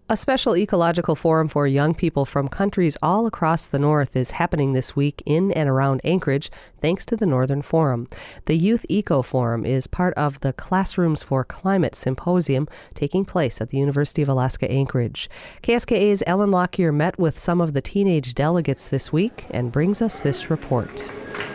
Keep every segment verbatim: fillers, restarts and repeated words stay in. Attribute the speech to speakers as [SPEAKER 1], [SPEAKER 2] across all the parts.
[SPEAKER 1] A special ecological forum for young people from countries all across the North is happening this week in and around Anchorage, thanks to the Northern Forum. The Youth Eco Forum is part of the Classrooms for Climate Symposium taking place at the University of Alaska Anchorage. K S K A's Ellen Lockyer met with some of the teenage delegates this week and brings us this report.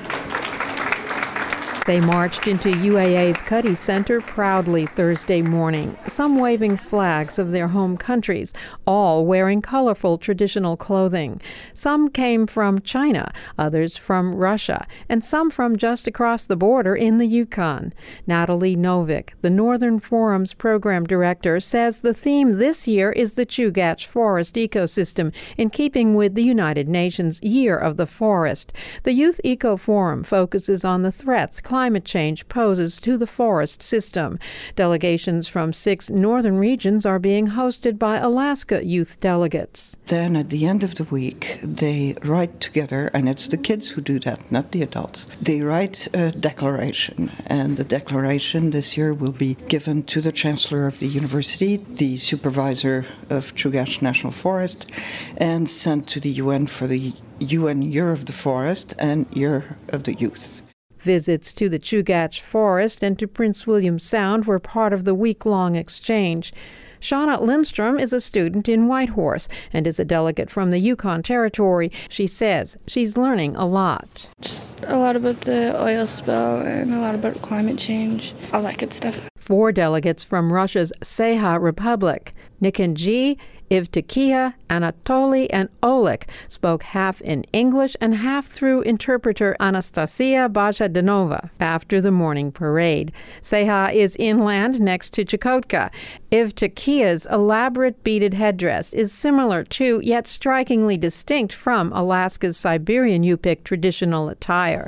[SPEAKER 2] They marched into U A A's Cuddy Center proudly Thursday morning, some waving flags of their home countries, all wearing colorful traditional clothing. Some came from China, others from Russia, and some from just across the border in the Yukon. Natalie Novick, the Northern Forum's program director, says the theme this year is the Chugach Forest ecosystem, in keeping with the United Nations Year of the Forest. The Youth Eco Forum focuses on the threats climate change poses to the forest system. Delegations from six northern regions are being hosted by Alaska youth delegates.
[SPEAKER 3] Then at the end of the week, they write together, and it's the kids who do that, not the adults. They write a declaration, and the declaration this year will be given to the Chancellor of the University, the Supervisor of Chugach National Forest, and sent to the U N for the U N Year of the Forest and Year of the Youth.
[SPEAKER 2] Visits to the Chugach Forest and to Prince William Sound were part of the week-long exchange. Shauna Lindstrom is a student in Whitehorse and is a delegate from the Yukon Territory. She says she's learning a lot.
[SPEAKER 4] Just a lot about the oil spill and a lot about climate change, all that good stuff.
[SPEAKER 2] Four delegates from Russia's Saha Republic, Nikanji, Evtukia, Anatoly, and Oleg spoke half in English and half through interpreter Anastasia Bajadanova after the morning parade. Saha is inland next to Chukotka. Evtukia's elaborate beaded headdress is similar to, yet strikingly distinct from, Alaska's Siberian Yupik traditional attire.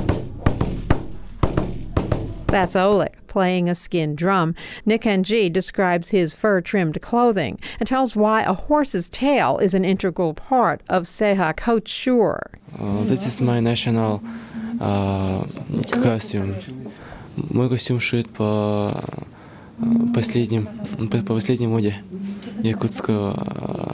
[SPEAKER 2] That's Oleg playing a skin drum. Nikanji describes his fur-trimmed clothing and tells why a horse's tail is an integral part of Saha couture.
[SPEAKER 5] Uh, this is my national uh, costume. Мой костюм шит по последним, по последней моде якутского.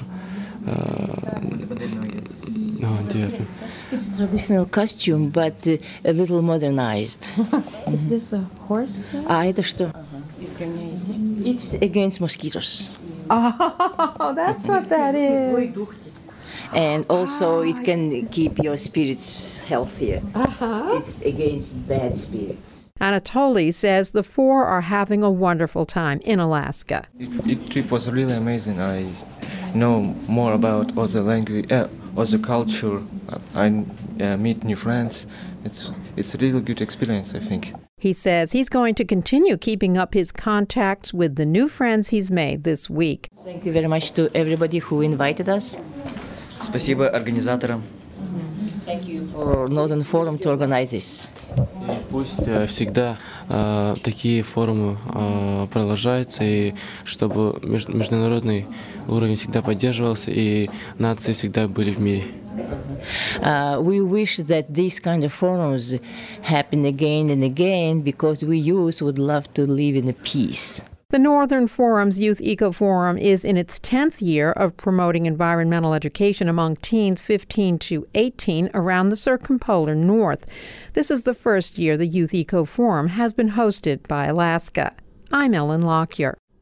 [SPEAKER 6] It's a traditional costume, but uh, a little modernized.
[SPEAKER 2] Is this a horse tail?
[SPEAKER 6] А это что? It's against mosquitoes.
[SPEAKER 2] Oh, that's what that is.
[SPEAKER 6] And also it can keep your spirits healthier.
[SPEAKER 2] Uh-huh.
[SPEAKER 6] It's against bad spirits.
[SPEAKER 2] Anatoly says the four are having a wonderful time in Alaska.
[SPEAKER 7] It, it trip was really amazing. I know more about other language, uh, other culture. I uh, meet new friends. It's it's a really good experience, I think.
[SPEAKER 2] He says he's going to continue keeping up his contacts with the new friends he's made this week.
[SPEAKER 6] Thank you very much to everybody who invited us.
[SPEAKER 8] Спасибо организаторам.
[SPEAKER 6] Thank you for Northern Forum to organize this.
[SPEAKER 5] И пусть всегда э, такие форумы э, продолжаются, и чтобы меж, международный уровень всегда поддерживался, и нации всегда были в мире.
[SPEAKER 6] Uh, we wish that these kind of forums happen again and again, because we youth would love to live in peace.
[SPEAKER 2] The Northern Forum's Youth Eco Forum is in its tenth year of promoting environmental education among teens fifteen to eighteen around the circumpolar North. This is the first year the Youth Eco Forum has been hosted by Alaska. I'm Ellen Lockyer.